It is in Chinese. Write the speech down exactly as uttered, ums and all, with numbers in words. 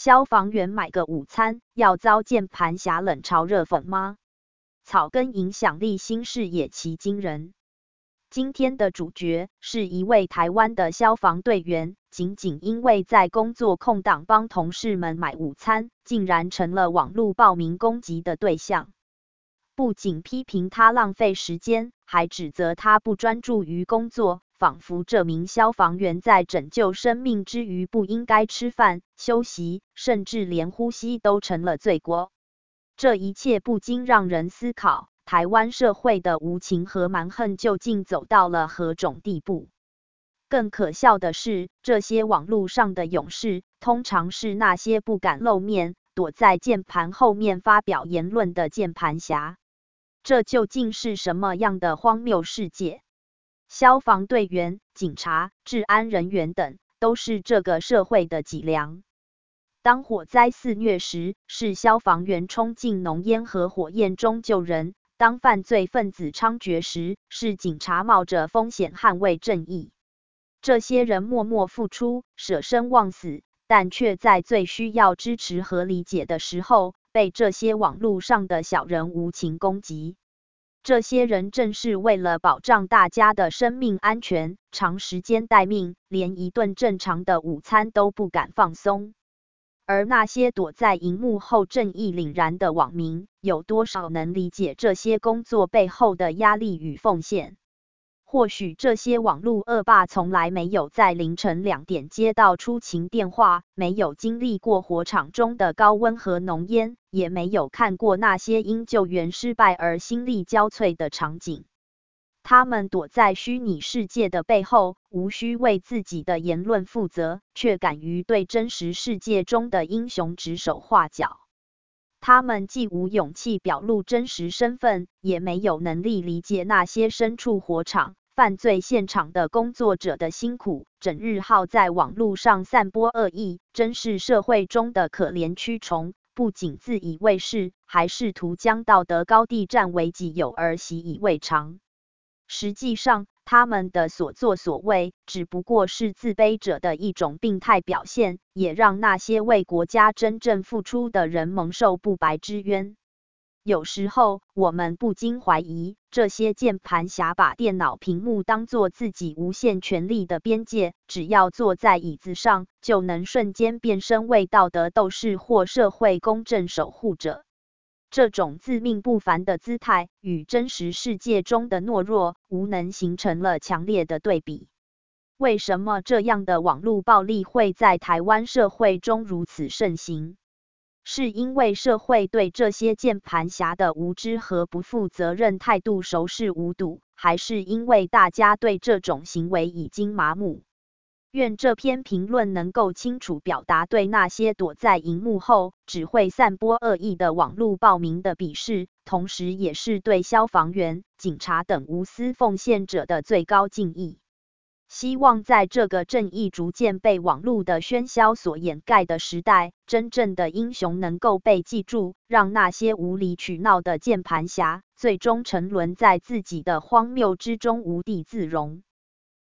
消防员买个午餐，要遭键盘侠冷嘲热讽吗？草根影响力新事也奇惊人。今天的主角是一位台湾的消防队员，仅仅因为在工作空档帮同事们买午餐，竟然成了网络暴民攻击的对象。不仅批评他浪费时间，还指责他不专注于工作，仿佛这名消防员在拯救生命之余不应该吃饭、休息，甚至连呼吸都成了罪过。这一切不禁让人思考，台湾社会的无情和蛮横究竟走到了何种地步？更可笑的是，这些网络上的勇士，通常是那些不敢露面、躲在键盘后面发表言论的键盘侠。这究竟是什么样的荒谬世界？消防队员、警察、治安人员等，都是这个社会的脊梁。当火灾肆虐时，是消防员冲进浓烟和火焰中救人；当犯罪分子猖獗时，是警察冒着风险捍卫正义。这些人默默付出，舍生忘死，但却在最需要支持和理解的时候，被这些网络上的小人无情攻击。这些人正是为了保障大家的生命安全，长时间待命，连一顿正常的午餐都不敢放松。而那些躲在荧幕后正义凛然的网民，有多少能理解这些工作背后的压力与奉献？或许这些网络恶霸从来没有在凌晨两点接到出勤电话，没有经历过火场中的高温和浓烟，也没有看过那些因救援失败而心力交瘁的场景。他们躲在虚拟世界的背后，无需为自己的言论负责，却敢于对真实世界中的英雄指手画脚。他们既无勇气表露真实身份，也没有能力理解那些身处火场、犯罪现场的工作者的辛苦，整日耗在网络上散播恶意，真是社会中的可怜蛆虫。不仅自以为是，还试图将道德高地占为己有而习以为常。实际上，他们的所作所为只不过是自卑者的一种病态表现，也让那些为国家真正付出的人蒙受不白之冤。有时候，我们不禁怀疑，这些键盘侠把电脑屏幕当作自己无限权力的边界，只要坐在椅子上，就能瞬间变身为道德斗士或社会公正守护者。这种自命不凡的姿态，与真实世界中的懦弱、无能形成了强烈的对比。为什么这样的网络暴力会在台湾社会中如此盛行？是因为社会对这些键盘侠的无知和不负责任态度熟视无睹，还是因为大家对这种行为已经麻木？愿这篇评论能够清楚表达对那些躲在荧幕后只会散播恶意的网络暴民的鄙视，同时也是对消防员、警察等无私奉献者的最高敬意。希望在这个正义逐渐被网络的喧嚣所掩盖的时代，真正的英雄能够被记住，让那些无理取闹的键盘侠最终沉沦在自己的荒谬之中无地自容。